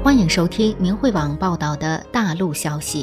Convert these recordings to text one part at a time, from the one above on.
欢迎收听明慧网报道的大陆消息。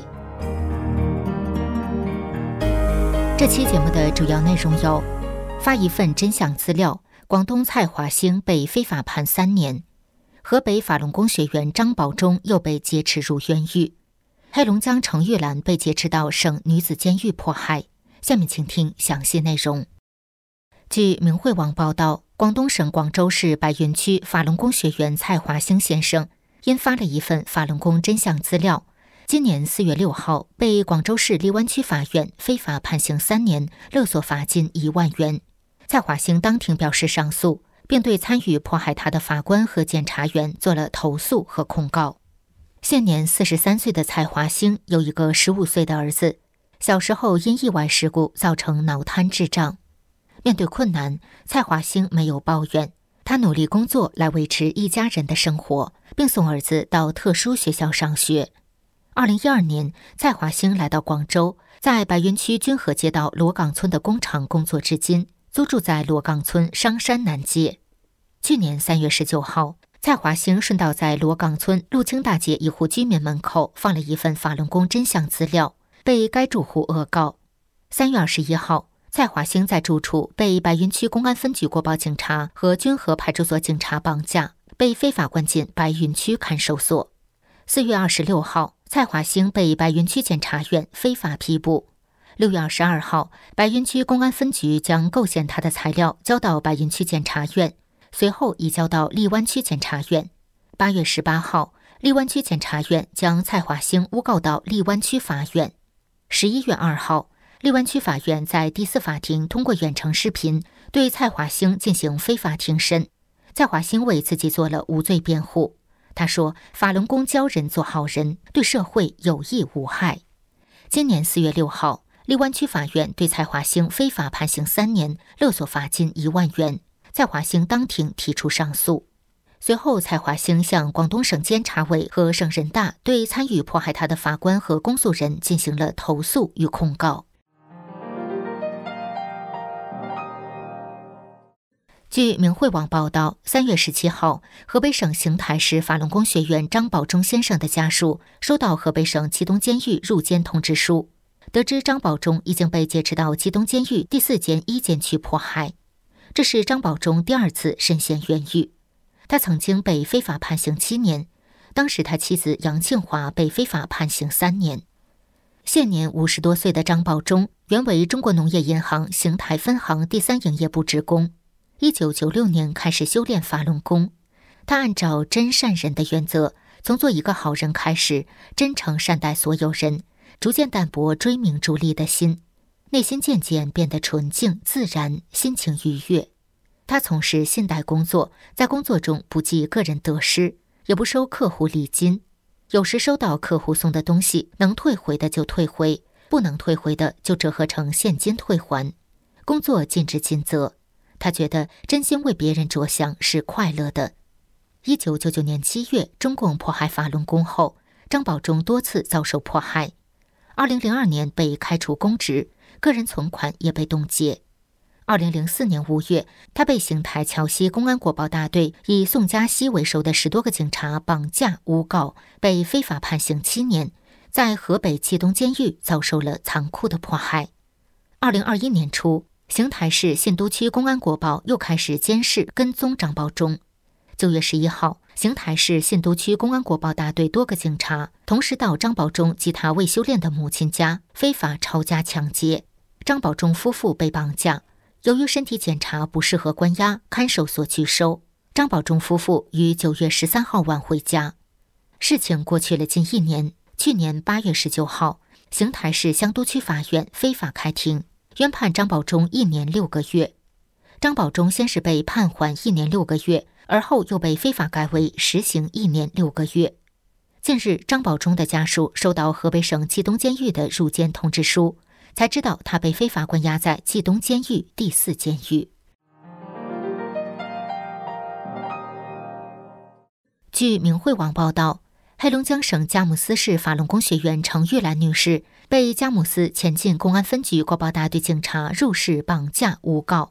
这期节目的主要内容有：发一份真相资料，广东蔡华兴被非法判3年；河北法轮功学员张宝忠又被劫持入冤狱；黑龙江程玉兰被劫持到省女子监狱迫害。下面请听详细内容。据明慧网报道，广东省广州市白云区法轮功学员蔡华兴先生因发了一份法轮功真相资料，今年4月6号被广州市荔湾区法院非法判刑3年，勒索罚金1万元。蔡华兴当庭表示上诉，并对参与迫害他的法官和检察员做了投诉和控告。现年43岁的蔡华兴有一个15岁的儿子，小时候因意外事故造成脑瘫智障。面对困难，蔡华兴没有抱怨，他努力工作来维持一家人的生活，并送儿子到特殊学校上学。2012年，蔡华兴来到广州，在白云区君和街道罗岗村的工厂工作至今，租住在罗岗村商山南街。去年3月19号，蔡华兴顺道在罗岗村陆清大街一户居民门口放了一份法轮功真相资料，被该住户恶告。3月21号，蔡华兴在住处被白云区公安分局国保警察和君和派出所警察绑架，被非法关进白云区看守所。4月26号，蔡华兴被白云区检察院非法批捕。6月22号，白云区公安分局将构陷他的材料交到白云区检察院，随后移交到荔湾区检察院。8月18号，荔湾区检察院将蔡华兴诬告到荔湾区法院。11月2号，荔湾区法院在第4法庭通过远程视频对蔡华兴进行非法庭审。蔡华兴为自己做了无罪辩护，他说法轮功教人做好人，对社会有益无害。今年4月6号，荔湾区法院对蔡华兴非法判刑3年，勒索罚金1万元。蔡华兴当庭提出上诉。随后，蔡华兴向广东省监察委和省人大对参与迫害他的法官和公诉人进行了投诉与控告。据明慧网报道，3月17号，河北省邢台市法轮功学员张宝忠先生的家属收到河北省祁东监狱入监通知书，得知张宝忠已经被劫持到祁东监狱第4监1监区迫害。这是张宝忠第2次身陷冤狱。他曾经被非法判刑7年，当时他妻子杨庆华被非法判刑3年。现年50多岁的张宝忠原为中国农业银行邢台分行第3营业部职工，1996年开始修炼法轮功。他按照真善人的原则，从做一个好人开始，真诚善待所有人，逐渐淡泊追名逐利的心，内心渐渐变得纯净自然，心情愉悦。他从事信贷工作，在工作中不计个人得失，也不收客户礼金。有时收到客户送的东西，能退回的就退回，不能退回的就折合成现金退还。工作尽职尽责，他觉得真心为别人着想是快乐的。1999年7月，中共迫害法轮功后，张宝忠多次遭受迫害。2002年被开除公职，个人存款也被冻结。2004年5月，他被邢台桥西公安国保大队以宋家熙为首的10多个警察绑架诬告，被非法判刑7年，在河北祁东监狱遭受了残酷的迫害。2021年初，邢台市信都区公安国保又开始监视跟踪张宝忠。9月11号，邢台市信都区公安国保大队多个警察同时到张宝忠及他未修炼的母亲家非法抄家抢劫，张宝忠夫妇被绑架。由于身体检查不适合关押，看守所拒收。张宝忠夫妇于9月13号晚回家。事情过去了近1年，去年8月19号，邢台市香都区法院非法开庭，冤判张宝忠1年6个月。张宝忠先是被判缓1年6个月，而后又被非法改为实行1年6个月。近日，张宝忠的家属收到河北省祁东监狱的入监通知书，才知道他被非法关押在祁东监狱第4监狱。据明慧网报道，黑龙江省佳木斯市法轮功学员程玉兰女士被佳木斯前进公安分局国保大队警察入室绑架诬告，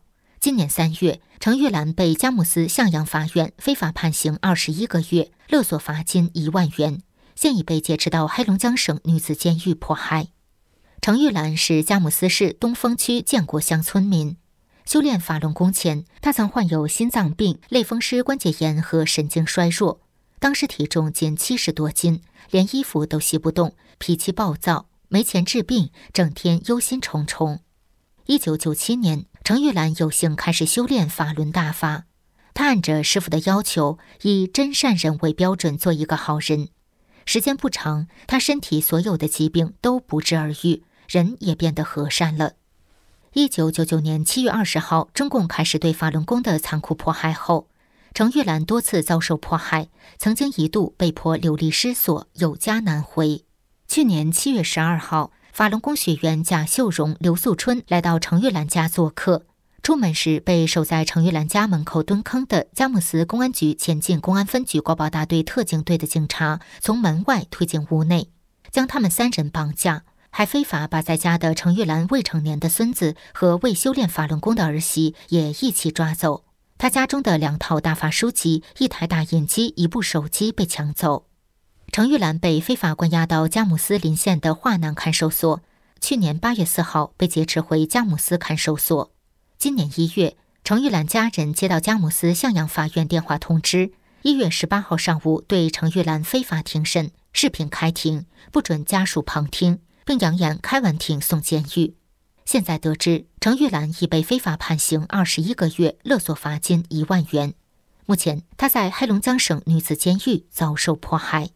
今年3月，程玉兰被佳木斯向阳法院非法判刑21个月，勒索罚金1万元，现已被劫持到黑龙江省女子监狱迫害。程玉兰是佳木斯市东风区建国乡村民。修炼法轮功前，她曾患有心脏病、类风湿关节炎和神经衰弱，当时体重仅70多斤，连衣服都洗不动，脾气暴躁，没钱治病，整天忧心忡忡。1997年，程玉兰有幸开始修炼法轮大法。她按着师父的要求，以真善忍为标准做一个好人。时间不长，她身体所有的疾病都不治而愈，人也变得和善了。1999年7月20号，中共开始对法轮功的残酷迫害后，程玉兰多次遭受迫害，曾经一度被迫流离失所，有家难回。去年7月12号，法轮功学员贾秀荣、刘素春来到程玉兰家做客，出门时被守在程玉兰家门口蹲坑的佳木斯公安局前进公安分局国保大队特警队的警察从门外推进屋内，将他们3人绑架，还非法把在家的程玉兰未成年的孙子和未修炼法轮功的儿媳也一起抓走。他家中的2套大法书籍、1台打印机、1部手机被抢走。程玉兰被非法关押到佳木斯邻县的华南看守所，去年8月4号被劫持回佳木斯看守所。今年1月，程玉兰家人接到佳木斯向阳法院电话通知，1月18号上午对程玉兰非法庭审，视频开庭，不准家属旁听，并扬言开完庭送监狱。现在得知，程玉兰已被非法判刑21个月，勒索罚金1万元。目前，她在黑龙江省女子监狱遭受迫害。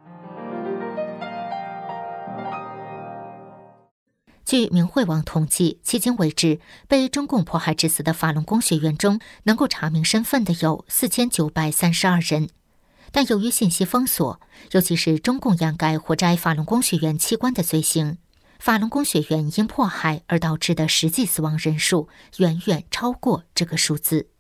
据明慧网统计，迄今为止，被中共迫害致死的法轮功学员中，能够查明身份的有4932人。但由于信息封锁，尤其是中共掩盖活摘法轮功学员器官的罪行，法轮功学员因迫害而导致的实际死亡人数远远超过这个数字。